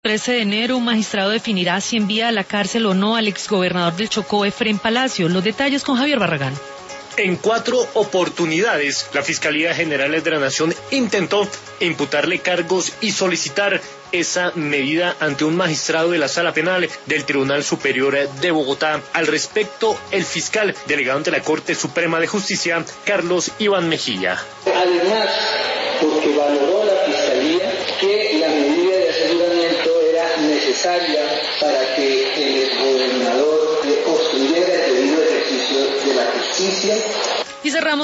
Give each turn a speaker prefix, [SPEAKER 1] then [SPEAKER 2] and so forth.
[SPEAKER 1] 13 de enero, un magistrado definirá si envía a la cárcel o no al exgobernador del Chocó, Efrén Palacio. Los detalles con Javier Barragán.
[SPEAKER 2] En 4 oportunidades, la Fiscalía General de la Nación intentó imputarle cargos y solicitar esa medida ante un magistrado de la Sala Penal del Tribunal Superior de Bogotá. Al respecto, el fiscal delegado ante la Corte Suprema de Justicia, Carlos Iván Mejía.
[SPEAKER 3] Además, porque valoró la Fiscalía que la medida de aseguramiento era necesaria para que el gobernador obstruyera el debido ejercicio de la justicia.
[SPEAKER 1] Y cerramos